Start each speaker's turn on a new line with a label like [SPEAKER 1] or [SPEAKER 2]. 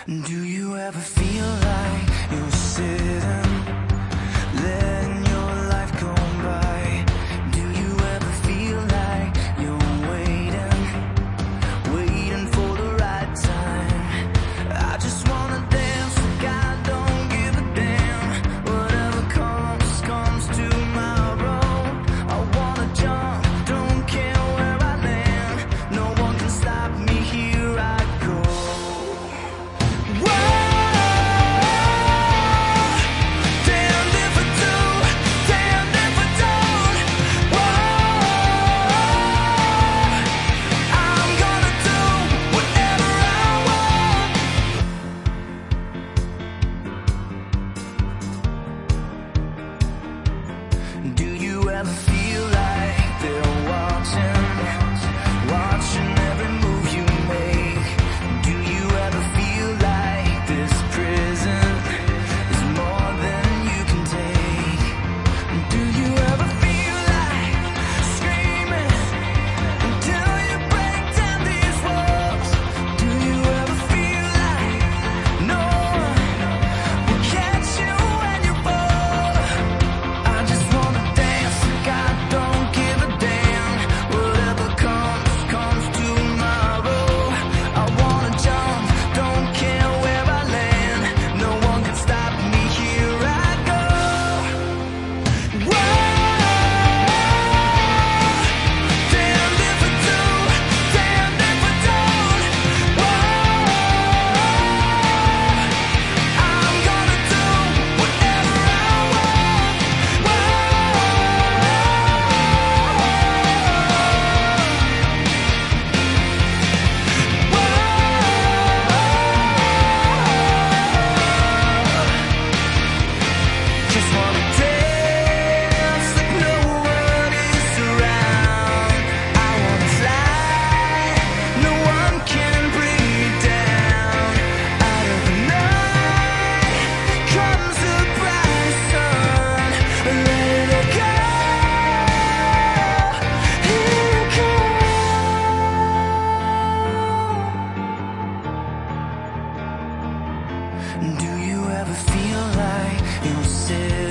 [SPEAKER 1] Do you ever feel like you're sitting, letting your life go by? Do you ever feel like you're waiting for the right time? I just wanna dance like I don't give a damn. Whatever comes, comes tomorrow. I wanna jump, don't care where I land. No one can stop me, here I go. Do you ever feel like they're watching every move you make? Do you ever feel like this prison is more than you can take? Do you ever feel like screaming until you break down these walls? Do you ever feel like no one will catch you when you fall? I just wanna dance like I don't give a damn. Whatever comes, comes tomorrow. I wanna jump, don't care where I land. No one can stop me, here I go. Whoa, damned if I do, damned if I don't. Whoa, I'm gonna do whatever I want. Just wanna dance like no one is around. I wanna fly, no one can bring me down. Out of the night comes the bright sun. Let it go, here it comes. Do you ever feel like you're sitting,